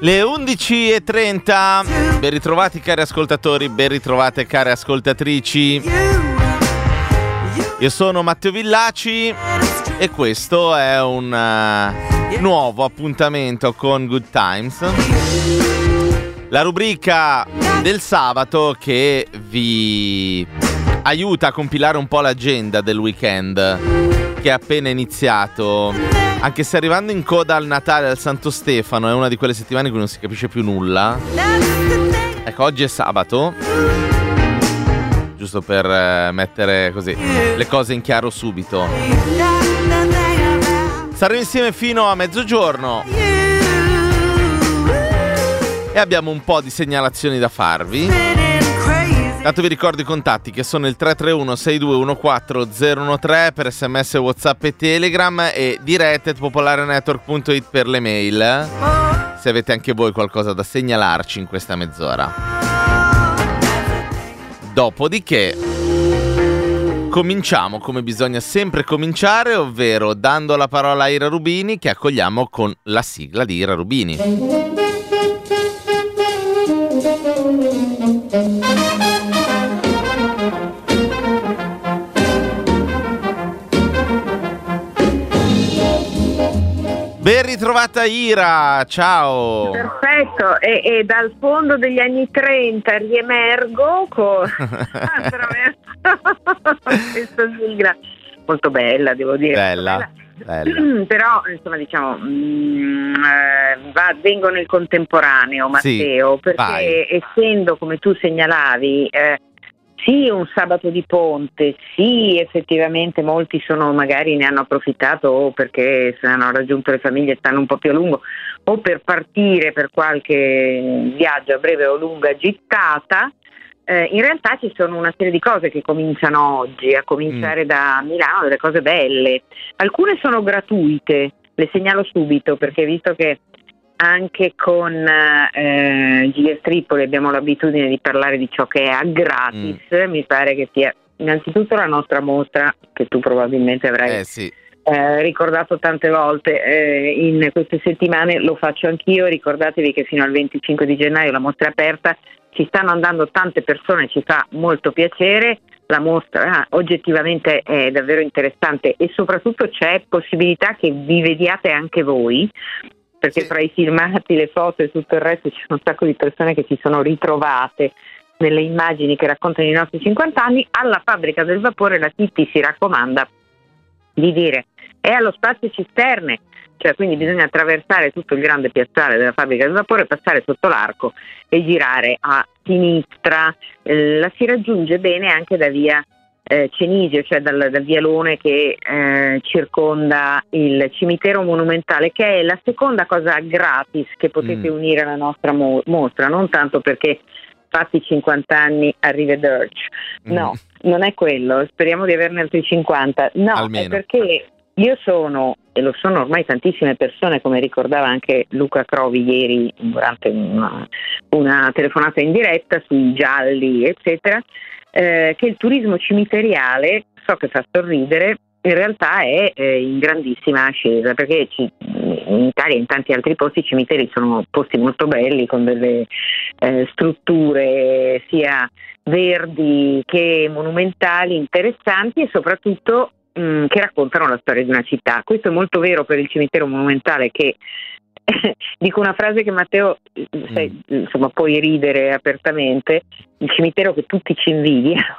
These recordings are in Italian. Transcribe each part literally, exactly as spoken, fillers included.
Le undici e trenta, ben ritrovati cari ascoltatori, ben ritrovate care ascoltatrici. Io sono Matteo Villaci e questo è un uh, nuovo appuntamento con Good Times, la rubrica del sabato che vi aiuta a compilare un po' l'agenda del weekend che è appena iniziato. Anche se arrivando in coda al Natale e al Santo Stefano è una di quelle settimane in cui non si capisce più nulla. Ecco, oggi è sabato, giusto per eh, mettere così le cose in chiaro subito. Saremo insieme fino a mezzogiorno e abbiamo un po' di segnalazioni da farvi. Tanto vi ricordo i contatti che sono il tre tre uno sei due uno quattro zero uno tre per sms, whatsapp e telegram e dirette at popolarenetwork punto it per le mail, se avete anche voi qualcosa da segnalarci in questa mezz'ora. Dopodiché cominciamo come bisogna sempre cominciare, ovvero dando la parola a Ira Rubini, che accogliamo con la sigla di Ira Rubini. Ben ritrovata Ira, ciao! Perfetto, e, e dal fondo degli anni trenta riemergo con... attraverso questa sigla molto bella, devo dire. Bella, bella. bella. Però, insomma, diciamo, mh, eh, va, vengo nel contemporaneo, Matteo, sì, perché vai. essendo, come tu segnalavi, eh, sì, un sabato di ponte, sì, effettivamente molti sono magari ne hanno approfittato o perché se hanno raggiunto le famiglie e stanno un po' più a lungo o per partire per qualche viaggio a breve o lunga gittata. Eh, in realtà ci sono una serie di cose che cominciano oggi, a cominciare mm. da Milano, delle cose belle. Alcune sono gratuite, le segnalo subito perché visto che anche con eh, Giles Tripoli abbiamo l'abitudine di parlare di ciò che è a gratis, mm. mi pare che sia innanzitutto la nostra mostra, che tu probabilmente avrai eh, sì. eh, ricordato tante volte eh, in queste settimane, lo faccio anch'io, ricordatevi che fino al venticinque di gennaio la mostra è aperta, ci stanno andando tante persone, ci fa molto piacere, la mostra ah, oggettivamente è davvero interessante e soprattutto c'è possibilità che vi vediate anche voi, perché sì. Tra i filmati, le foto e tutto il resto ci sono un sacco di persone che si sono ritrovate nelle immagini che raccontano i nostri cinquanta anni. Alla Fabbrica del Vapore la Titti si raccomanda di dire è allo spazio cisterne, cioè quindi bisogna attraversare tutto il grande piazzale della Fabbrica del Vapore, passare sotto l'arco e girare a sinistra. Eh, la si raggiunge bene anche da via Eh, Cenisio, cioè dal, dal vialone che eh, circonda il cimitero monumentale, che è la seconda cosa gratis che potete mm. unire alla nostra mo- mostra, non tanto perché fatti cinquanta anni arrivederci, mm. no, non è quello, speriamo di averne altri cinquanta, no, Almeno. È perché io sono, e lo sono ormai tantissime persone, come ricordava anche Luca Crovi ieri durante una, una telefonata in diretta sui gialli eccetera, Eh, che il turismo cimiteriale, so che fa sorridere, in realtà è eh, in grandissima ascesa, perché ci, in Italia e in tanti altri posti i cimiteri sono posti molto belli con delle eh, strutture sia verdi che monumentali, interessanti e soprattutto mh, che raccontano la storia di una città. Questo è molto vero per il cimitero monumentale, che dico una frase che Matteo sai, mm. insomma puoi ridere apertamente, il cimitero che tutti ci invidiano.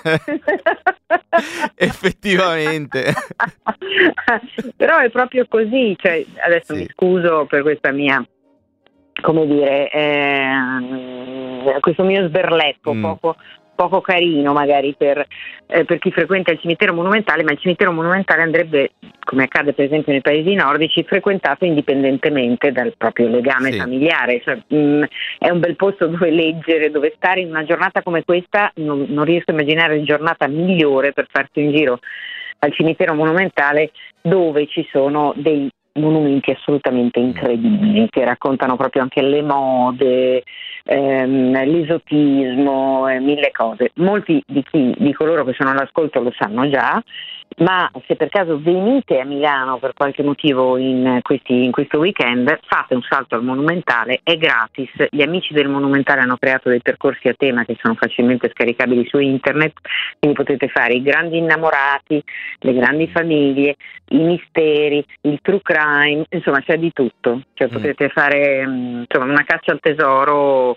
Effettivamente. Però è proprio così, cioè, adesso sì. mi scuso per questa mia, come dire, eh, questo mio sberletto mm. poco poco carino magari per, eh, per chi frequenta il cimitero monumentale, ma il cimitero monumentale andrebbe, come accade per esempio nei paesi nordici, frequentato indipendentemente dal proprio legame sì. familiare, cioè, mh, è un bel posto dove leggere, dove stare in una giornata come questa, non, non riesco a immaginare giornata migliore per farsi un giro al cimitero monumentale, dove ci sono dei monumenti assolutamente incredibili che raccontano proprio anche le mode, ehm, l'esotismo, eh, mille cose. Molti di chi di coloro che sono all'ascolto lo sanno già, ma se per caso venite a Milano per qualche motivo in, questi, in questo weekend, fate un salto al Monumentale, è gratis. Gli amici del Monumentale hanno creato dei percorsi a tema che sono facilmente scaricabili su internet, quindi potete fare i grandi innamorati, le grandi famiglie, i misteri, il true crime, insomma c'è di tutto, cioè mm. potete fare insomma una caccia al tesoro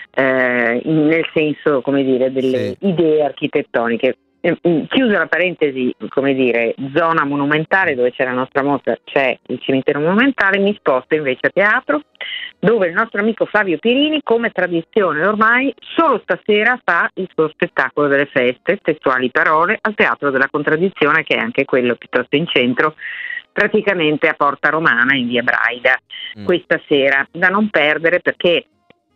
eh, nel senso, come dire, delle sì. idee architettoniche. Chiusa la parentesi, come dire, zona monumentale dove c'è la nostra mostra, c'è il cimitero monumentale, mi sposto invece a teatro, dove il nostro amico Fabio Pirini, come tradizione ormai, solo stasera fa il suo spettacolo delle feste, testuali parole, al Teatro della Contraddizione, che è anche quello piuttosto in centro, praticamente a Porta Romana in via Braida, mm. questa sera, da non perdere perché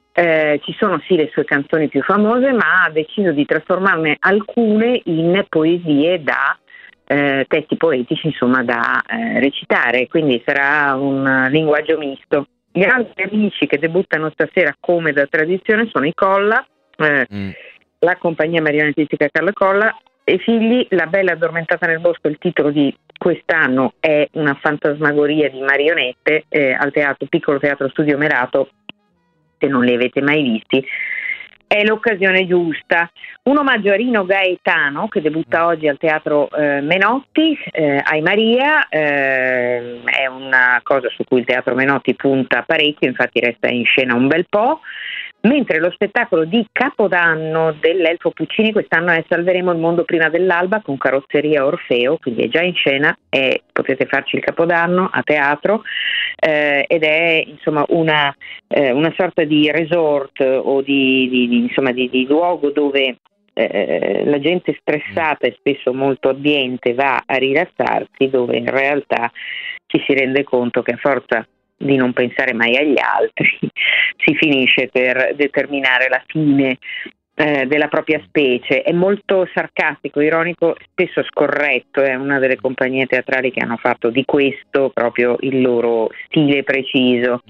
Eh, ci sono sì le sue canzoni più famose, ma ha deciso di trasformarne alcune in poesie da eh, testi poetici, insomma, da eh, recitare, quindi sarà un linguaggio misto. Gli altri amici che debuttano stasera come da tradizione sono i Colla, eh, mm. la compagnia marionettistica Carlo Colla e figli, La Bella Addormentata nel Bosco, il titolo di quest'anno è una fantasmagoria di marionette eh, al teatro, piccolo teatro Studio Merato. Se non li avete mai visti, è l'occasione giusta. Un omaggio a Rino Gaetano, che debutta oggi al Teatro eh, Menotti, eh, ai Maria, eh, è una cosa su cui il Teatro Menotti punta parecchio, infatti resta in scena un bel po', mentre lo spettacolo di Capodanno dell'Elfo Puccini quest'anno è Salveremo il mondo prima dell'alba con Carrozzeria Orfeo, quindi è già in scena e potete farci il Capodanno a teatro eh, ed è insomma una, eh, una sorta di resort o di, di, di, insomma, di, di luogo dove eh, la gente stressata e spesso molto abbiente va a rilassarsi, dove in realtà ci si rende conto che a forza di non pensare mai agli altri si finisce per determinare la fine eh, della propria specie. È molto sarcastico, ironico, spesso scorretto, è una delle compagnie teatrali che hanno fatto di questo proprio il loro stile preciso.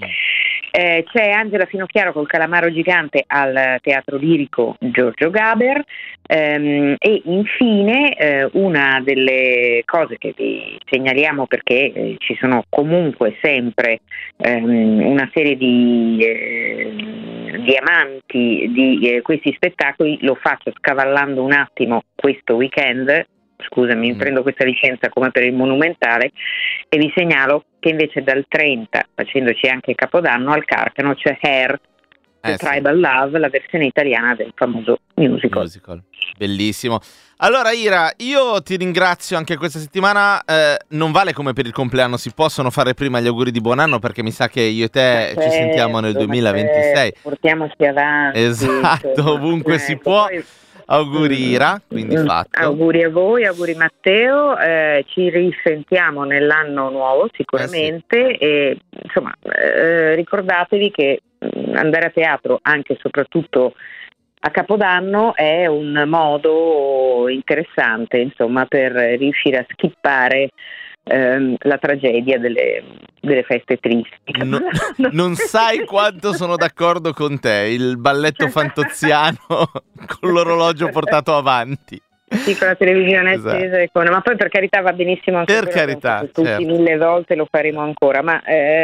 Eh, c'è Angela Finocchiaro col Calamaro Gigante al Teatro Lirico Giorgio Gaber ehm, e infine eh, una delle cose che vi segnaliamo perché eh, ci sono comunque sempre ehm, una serie di, eh, di amanti di eh, questi spettacoli, lo faccio scavallando un attimo questo weekend. Scusami, mm. prendo questa licenza come per il Monumentale e vi segnalo che invece dal trenta, facendoci anche Capodanno, al Carcano c'è Hair, The eh, Tribal sì. Love, la versione italiana del famoso musical. musical. Bellissimo. Allora Ira, io ti ringrazio anche questa settimana, eh, non vale come per il compleanno, si possono fare prima gli auguri di buon anno perché mi sa che io e te certo, ci sentiamo nel duemilaventisei. Portiamoci avanti. Esatto, insomma. Ovunque ecco, si può. Poi... Auguri Ira, quindi mm, fatto. Auguri a voi, auguri Matteo, eh, ci risentiamo nell'anno nuovo sicuramente eh sì. e insomma eh, ricordatevi che andare a teatro anche e soprattutto a Capodanno è un modo interessante insomma per riuscire a skippare ehm, la tragedia delle, delle feste tristi. No, non sai quanto sono d'accordo con te, il balletto fantoziano con l'orologio portato avanti. Sì, con la televisione esatto. accesa, con... ma poi per carità va benissimo anche per carità, tutti certo. mille volte lo faremo ancora, ma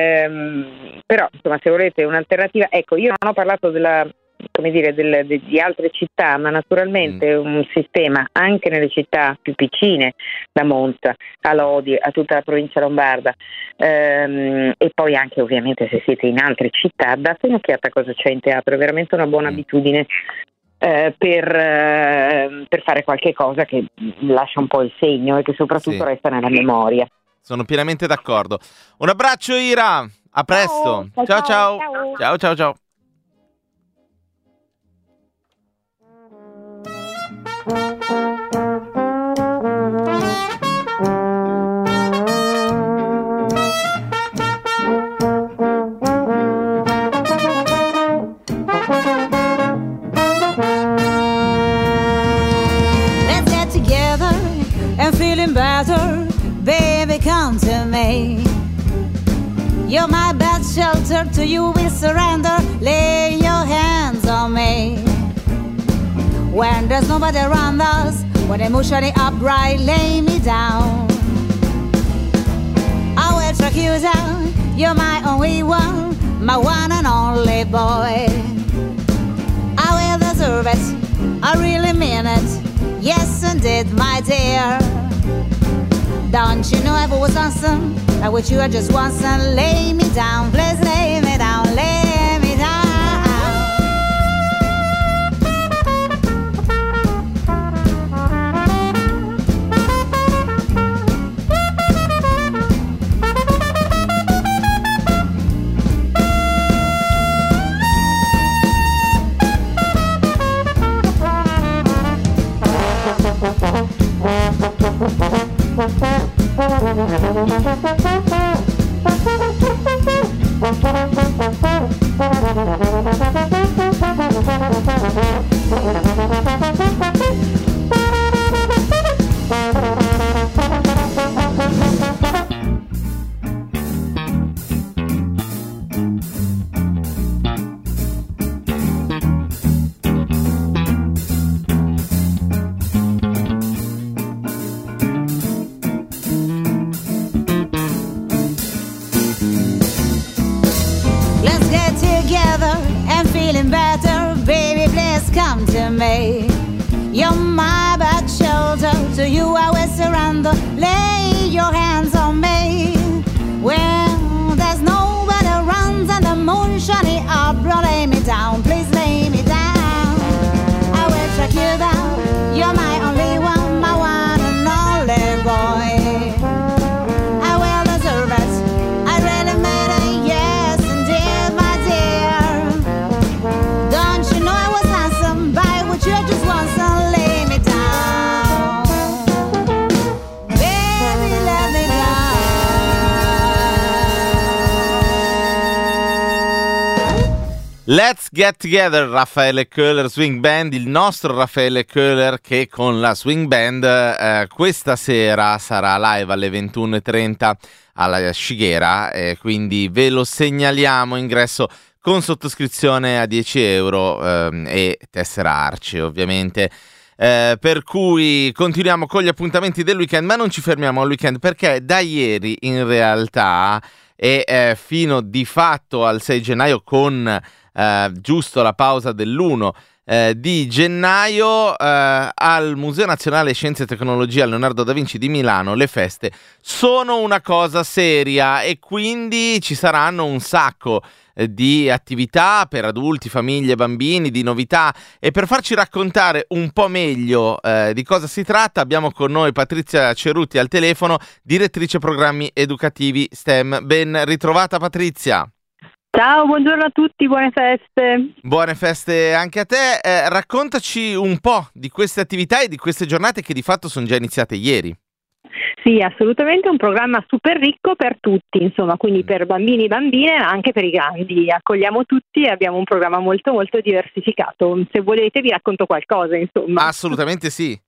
ehm, però insomma se volete un'alternativa, ecco io non ho parlato della come dire del, de, di altre città, ma naturalmente mm. un sistema anche nelle città più piccine, da Monza a Lodi, a tutta la provincia lombarda ehm, e poi anche ovviamente se siete in altre città, date un'occhiata a cosa c'è in teatro, è veramente una buona mm. abitudine eh, per, eh, per fare qualche cosa che lascia un po' il segno e che soprattutto sì. resta nella memoria. Sono pienamente d'accordo. Un abbraccio Ira, a presto. Ciao ciao ciao. Ciao ciao ciao. ciao. Let's get together and feeling better, baby, come to me. You're my best shelter, to you we surrender, lay your hands on me. When there's nobody around us, when emotionally upright, lay me down. I will track you down, you're my only one, my one and only boy. I will deserve it, I really mean it, yes indeed my dear. Don't you know I was awesome, I wish you were just once and lay me down, please lay me down, lay me down. Come to me, you're my back shoulder. To you I will surrender. Lay your hands on me. When there's nobody around and the moon shining up, lay me down, please lay me down. I will track you down. You're my only one, my one and only boy. I will deserve it, I really mean it, yes indeed my dear. Don't you know I was you just want to lay me down, baby, let me down. Let's Get Together, Raffaele Köhler Swing Band, il nostro Raffaele Köhler che con la Swing Band eh, questa sera sarà live alle ventuno e trenta alla Scighera, eh, quindi ve lo segnaliamo, ingresso con sottoscrizione a dieci euro ehm, e tessera Arci ovviamente. Eh, per cui continuiamo con gli appuntamenti del weekend, ma non ci fermiamo al weekend perché da ieri in realtà e eh, fino di fatto al sei gennaio con eh, giusto la pausa dell'uno eh, di gennaio eh, al Museo Nazionale Scienze e Tecnologia Leonardo da Vinci di Milano le feste sono una cosa seria e quindi ci saranno un sacco di attività per adulti, famiglie, bambini, di novità, e per farci raccontare un po' meglio eh, di cosa si tratta abbiamo con noi Patrizia Cerutti al telefono, direttrice programmi educativi STEM. Ben ritrovata Patrizia. Ciao, buongiorno a tutti, buone feste. Buone feste anche a te. Eh, raccontaci un po' di queste attività e di queste giornate che di fatto sono già iniziate ieri. Sì, assolutamente un programma super ricco per tutti, insomma, quindi per bambini e bambine, ma anche per i grandi. Accogliamo tutti e abbiamo un programma molto molto diversificato. Se volete vi racconto qualcosa, insomma. Assolutamente sì.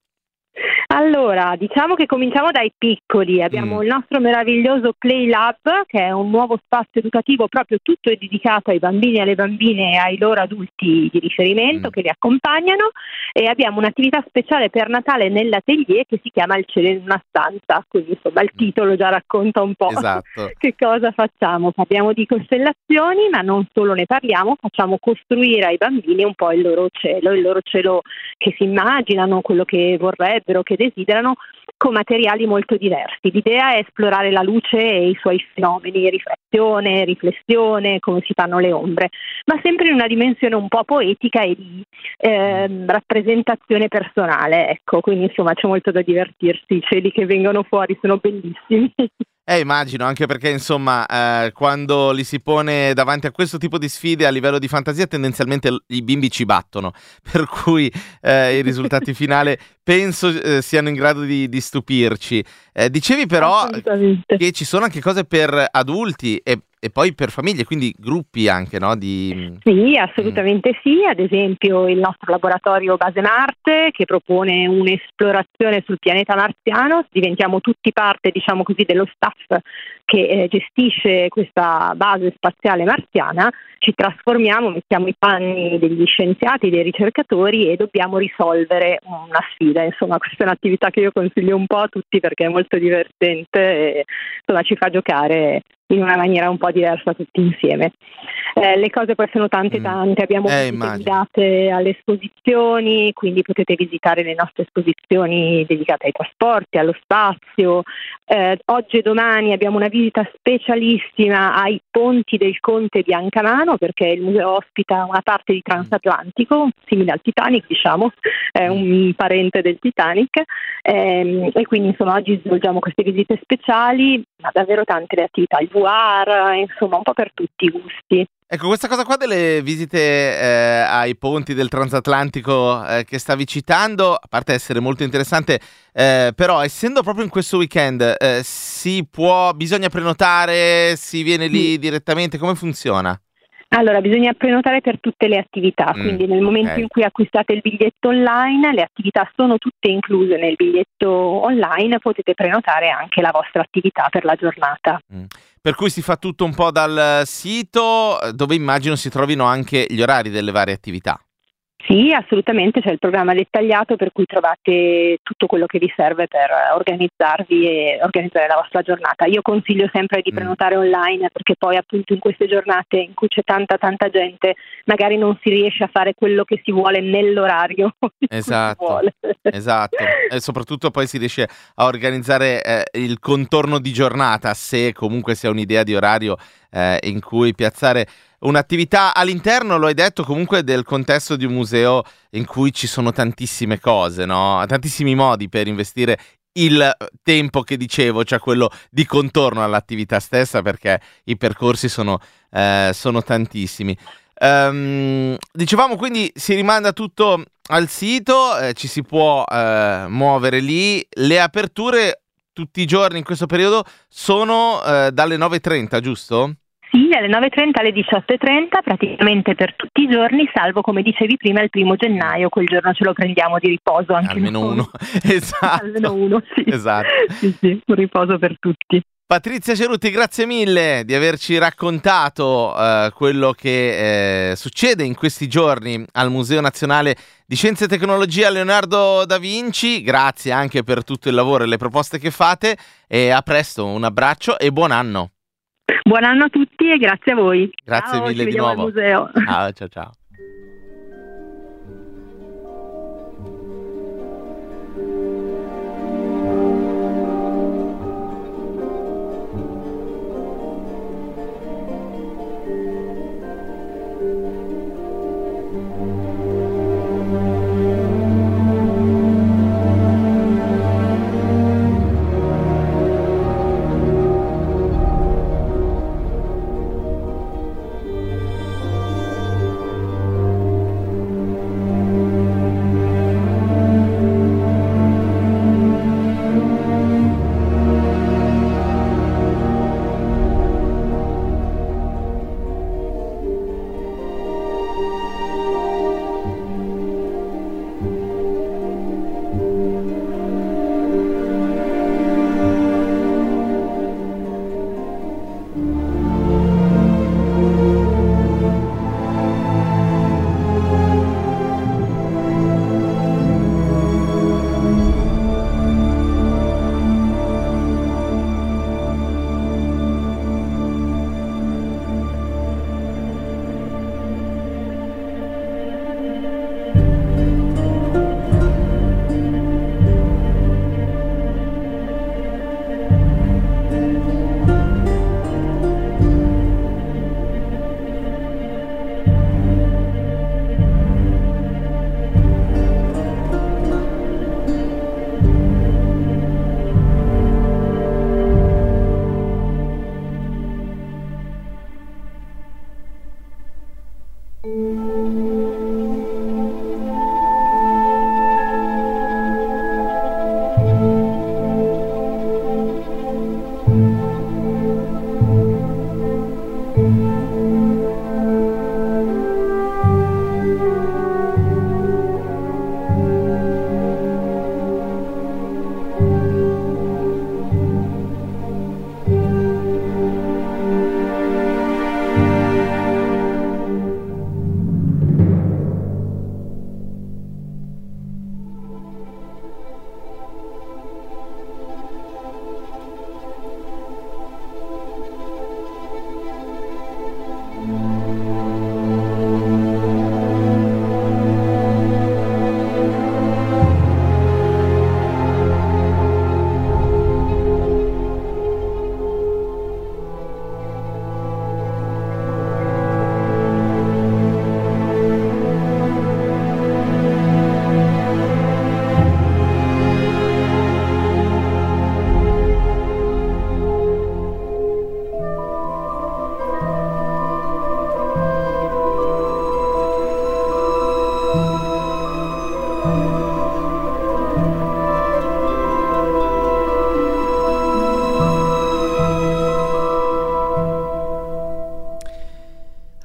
Allora, diciamo che cominciamo dai piccoli. Abbiamo mm. il nostro meraviglioso Play Lab, che è un nuovo spazio educativo proprio tutto dedicato ai bambini e alle bambine e ai loro adulti di riferimento mm. che li accompagnano, e abbiamo un'attività speciale per Natale nell'atelier che si chiama Il cielo in una stanza, quindi insomma il titolo già racconta un po' esatto. che cosa facciamo. Parliamo di costellazioni, ma non solo ne parliamo, facciamo costruire ai bambini un po' il loro cielo, il loro cielo che si immaginano, quello che vorrebbero, che desiderano, con materiali molto diversi. L'idea è esplorare la luce e i suoi fenomeni, rifrazione, riflessione, come si fanno le ombre, ma sempre in una dimensione un po' poetica e di eh, rappresentazione personale, ecco, quindi insomma c'è molto da divertirsi, i cieli che vengono fuori sono bellissimi. Eh, immagino, anche perché insomma eh, quando li si pone davanti a questo tipo di sfide a livello di fantasia tendenzialmente l- i bimbi ci battono, per cui eh, i risultati finali penso eh, siano in grado di, di stupirci. Eh, dicevi però che ci sono anche cose per adulti e e poi per famiglie, quindi gruppi anche, no? Di... Sì, assolutamente mm. sì. Ad esempio il nostro laboratorio Base Marte, che propone un'esplorazione sul pianeta marziano. Diventiamo tutti parte, diciamo così, dello staff che eh, gestisce questa base spaziale marziana. Ci trasformiamo, mettiamo i panni degli scienziati, dei ricercatori, e dobbiamo risolvere una sfida. Insomma, questa è un'attività che io consiglio un po' a tutti perché è molto divertente e insomma ci fa giocare in una maniera un po' diversa tutti insieme. Eh, le cose poi sono tante tante, abbiamo eh, visite guidate alle esposizioni, quindi potete visitare le nostre esposizioni dedicate ai trasporti, allo spazio. Eh, oggi e domani abbiamo una visita specialissima ai ponti del Conte Biancamano, perché il museo ospita una parte di transatlantico, simile al Titanic, diciamo, è un parente del Titanic, eh, e quindi insomma oggi svolgiamo queste visite speciali, ma davvero tante le attività, il V R, insomma un po' per tutti i gusti. Ecco, questa cosa qua delle visite eh, ai ponti del transatlantico eh, che stavi citando, a parte essere molto interessante, eh, però essendo proprio in questo weekend, eh, si può, bisogna prenotare, si viene lì sì. direttamente, come funziona? Allora, bisogna prenotare per tutte le attività, mm, quindi nel momento okay. in cui acquistate il biglietto online, le attività sono tutte incluse nel biglietto online, potete prenotare anche la vostra attività per la giornata. Mm. Per cui si fa tutto un po' dal sito, dove immagino si trovino anche gli orari delle varie attività. Sì, assolutamente, c'è il programma dettagliato per cui trovate tutto quello che vi serve per organizzarvi e organizzare la vostra giornata. Io consiglio sempre di prenotare mm. online, perché poi appunto in queste giornate in cui c'è tanta tanta gente magari non si riesce a fare quello che si vuole nell'orario. Esatto, si vuole. esatto. E soprattutto poi si riesce a organizzare eh, il contorno di giornata, se comunque si ha un'idea di orario eh, in cui piazzare un'attività all'interno, lo hai detto, comunque del contesto di un museo in cui ci sono tantissime cose, no? Tantissimi modi per investire il tempo che dicevo, cioè quello di contorno all'attività stessa, perché i percorsi sono, eh, sono tantissimi. Um, dicevamo quindi si rimanda tutto al sito, eh, ci si può eh, muovere lì. Le aperture tutti i giorni in questo periodo sono eh, dalle nove e trenta, giusto? Sì, dalle nove e trenta alle diciotto e trenta, praticamente per tutti i giorni, salvo, come dicevi prima, il primo gennaio, quel giorno ce lo prendiamo di riposo anche almeno noi. uno. Esatto. Almeno uno, sì. Esatto. Sì, sì, un riposo per tutti. Patrizia Cerutti, grazie mille di averci raccontato uh, quello che eh, succede in questi giorni al Museo Nazionale di Scienze e Tecnologia Leonardo da Vinci. Grazie anche per tutto il lavoro e le proposte che fate, e a presto, un abbraccio e buon anno. Buon anno a tutti e grazie a voi. Grazie ciao, mille ci di nuovo. Al museo. Ciao, ciao, ciao.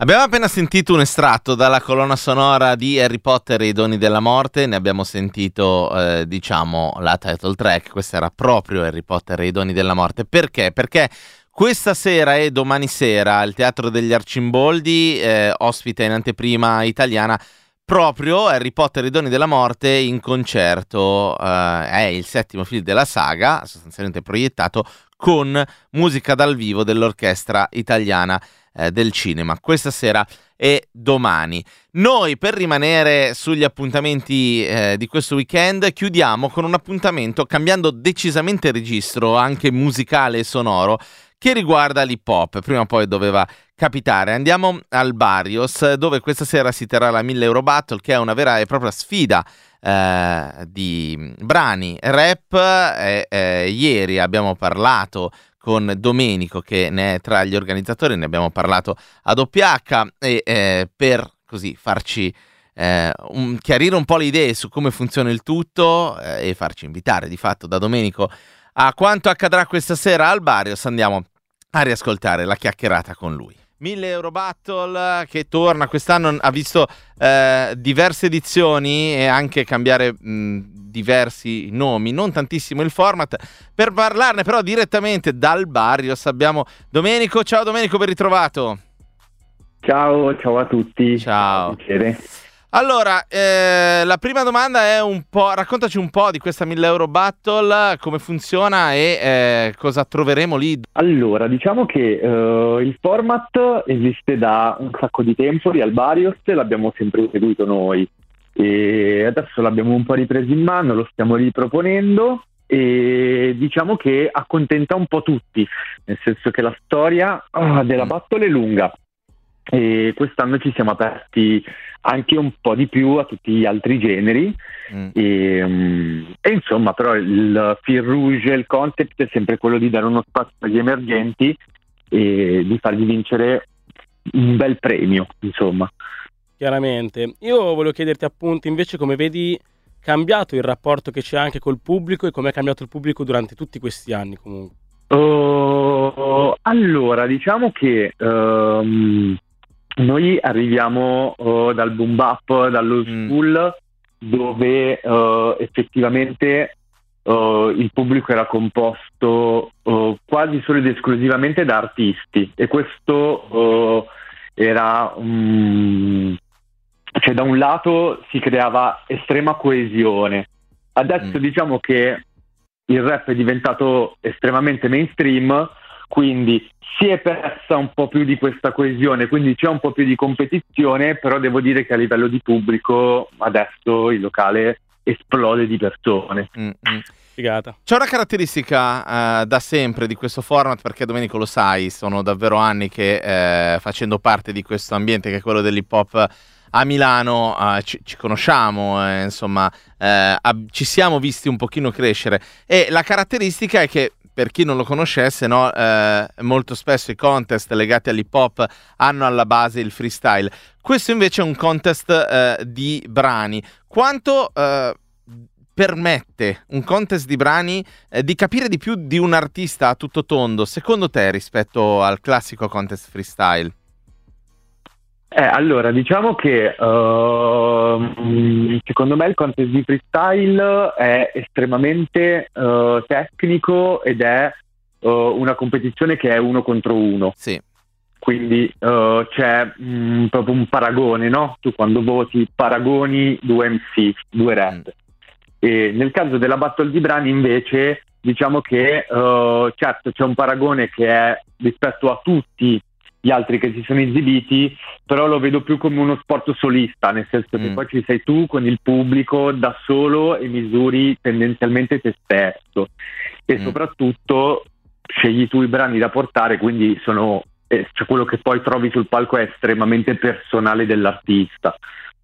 Abbiamo appena sentito un estratto dalla colonna sonora di Harry Potter e i doni della morte, ne abbiamo sentito eh, diciamo la title track, questa era proprio Harry Potter e i doni della morte. Perché? Perché questa sera e domani sera al Teatro degli Arcimboldi eh, ospita in anteprima italiana proprio Harry Potter e i doni della morte in concerto, eh, è il settimo film della saga, sostanzialmente proiettato con musica dal vivo dell'orchestra italiana eh, del cinema, questa sera e domani. Noi, per rimanere sugli appuntamenti eh, di questo weekend, chiudiamo con un appuntamento cambiando decisamente registro, anche musicale e sonoro, che riguarda l'hip hop. Prima o poi doveva capitare. Andiamo al Barrios, dove questa sera si terrà la mille Euro Battle, che è una vera e propria sfida eh, di brani rap. Eh, eh, ieri abbiamo parlato con Domenico, che ne è tra gli organizzatori, ne abbiamo parlato a doppia acca, e eh, per così farci eh, un, chiarire un po' le idee su come funziona il tutto eh, e farci invitare di fatto da Domenico a quanto accadrà questa sera al Barrios, andiamo a riascoltare la chiacchierata con lui. mille Euro Battle che torna quest'anno, ha visto eh, diverse edizioni e anche cambiare mh, diversi nomi, non tantissimo il format. Per parlarne però direttamente dal Barrios abbiamo Domenico. Ciao Domenico, ben ritrovato. Ciao, ciao a tutti. Ciao. Piacere. Allora, eh, la prima domanda è un po', raccontaci un po' di questa mille Euro Battle, come funziona e eh, cosa troveremo lì. Allora, diciamo che uh, il format esiste da un sacco di tempo lì al Barrios, l'abbiamo sempre seguito noi e adesso l'abbiamo un po' ripreso in mano, lo stiamo riproponendo e diciamo che accontenta un po' tutti, nel senso che la storia oh, della battle è lunga e quest'anno ci siamo aperti anche un po' di più a tutti gli altri generi mm. e, um, e insomma però il fil rouge, il concept è sempre quello di dare uno spazio agli emergenti e di fargli vincere un bel premio, insomma. Chiaramente. Io volevo chiederti appunto invece come vedi cambiato il rapporto che c'è anche col pubblico e come è cambiato il pubblico durante tutti questi anni comunque. Uh, allora diciamo che um, noi arriviamo uh, dal boom bap, dallo school, mm. dove uh, effettivamente uh, il pubblico era composto uh, quasi solo ed esclusivamente da artisti e questo uh, era um, cioè da un lato si creava estrema coesione. Adesso mm. diciamo che il rap è diventato estremamente mainstream, quindi si è persa un po' più di questa coesione, quindi c'è un po' più di competizione, però devo dire che a livello di pubblico adesso il locale esplode di persone. Mm-hmm. Figata. C'è una caratteristica uh, da sempre di questo format, perché Domenico lo sai, sono davvero anni che eh, facendo parte di questo ambiente che è quello dell'hip hop a Milano uh, ci, ci conosciamo, eh, insomma eh, ab- ci siamo visti un pochino crescere e la caratteristica è che, per chi non lo conoscesse, no, eh, molto spesso i contest legati all'hip hop hanno alla base il freestyle. Questo invece è un contest eh, di brani. Quanto eh, permette un contest di brani eh, di capire di più di un artista a tutto tondo, secondo te, rispetto al classico contest freestyle? Eh, allora, diciamo che uh, secondo me il contest di freestyle è estremamente uh, tecnico ed è uh, una competizione che è uno contro uno. Sì. Quindi uh, c'è um, proprio un paragone, no? Tu quando voti paragoni due M C, due rap. Mm. E nel caso della battle di brani invece diciamo che uh, certo c'è un paragone che è rispetto a tutti gli altri che si sono esibiti, però lo vedo più come uno sport solista, nel senso che mm. poi ci sei tu con il pubblico da solo e misuri tendenzialmente te stesso e mm. soprattutto scegli tu i brani da portare, quindi sono eh, cioè quello che poi trovi sul palco è estremamente personale dell'artista.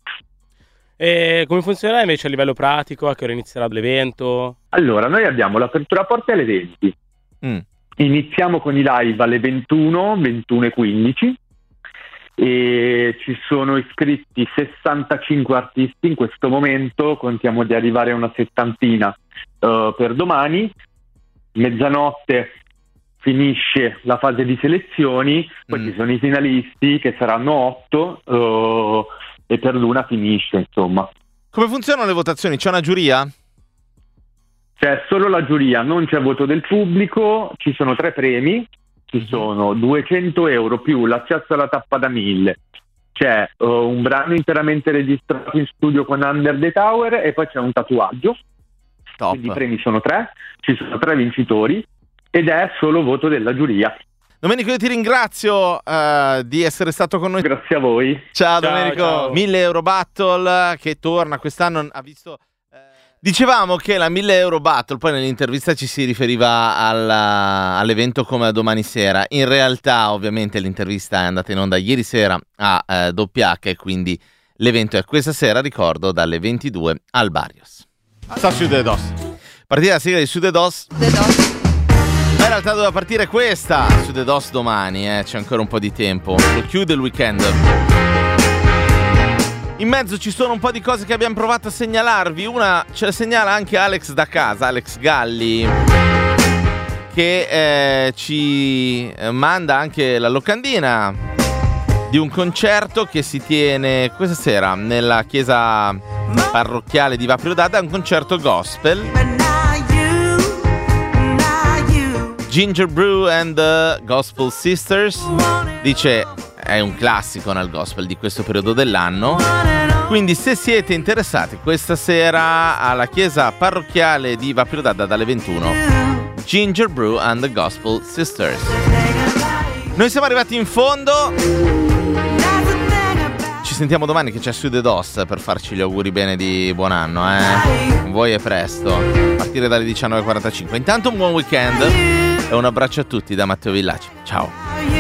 E come funzionerà invece a livello pratico? A che ora inizierà l'evento? Allora, noi abbiamo l'apertura porte alle venti. Mm. Iniziamo con i live alle ventuno, ventuno e quindici e ci sono iscritti sessantacinque artisti in questo momento, contiamo di arrivare a una settantina uh, per domani. Mezzanotte finisce la fase di selezioni, poi Mm. ci sono i finalisti che saranno otto eh, e per l'una finisce, insomma. Come funzionano le votazioni? C'è una giuria? C'è solo la giuria, non c'è voto del pubblico, ci sono tre premi, ci sono duecento euro più l'accesso alla tappa da mille, c'è uh, un brano interamente registrato in studio con Under the Tower e poi c'è un tatuaggio. Top. Quindi i premi sono tre, ci sono tre vincitori ed è solo voto della giuria. Domenico, io ti ringrazio eh, di essere stato con noi. Grazie a voi. Ciao, Ciao, Domenico. ciao. mille Euro Battle che torna quest'anno, ha visto... eh, Dicevamo che la mille Euro Battle, poi nell'intervista ci si riferiva alla- all'evento come a domani sera. In realtà, ovviamente, l'intervista è andata in onda ieri sera a eh, doppia acca e quindi l'evento è questa sera, ricordo, dalle ventidue al Barrios. Sta su De Dos. Partita la sigla di Su De Dos. Ma in realtà doveva partire questa su The Dos domani, eh, c'è ancora un po' di tempo. Lo chiude il weekend. In mezzo ci sono un po' di cose che abbiamo provato a segnalarvi. Una ce la segnala anche Alex da casa, Alex Galli, che eh, ci eh, manda anche la locandina di un concerto che si tiene questa sera nella chiesa parrocchiale di Vaprio d'Adda, un concerto gospel. Ginger Brew and the Gospel Sisters, dice è un classico nel gospel di questo periodo dell'anno, quindi se siete interessati questa sera alla chiesa parrocchiale di Vaprio d'Adda dalle ventuno, Ginger Brew and the Gospel Sisters. Noi siamo arrivati in fondo, ci sentiamo domani che c'è Su The Dos per farci gli auguri bene di buon anno, eh? Voi è presto, a partire dalle diciannove e quarantacinque. Intanto un buon weekend e un abbraccio a tutti da Matteo Villaci. Ciao.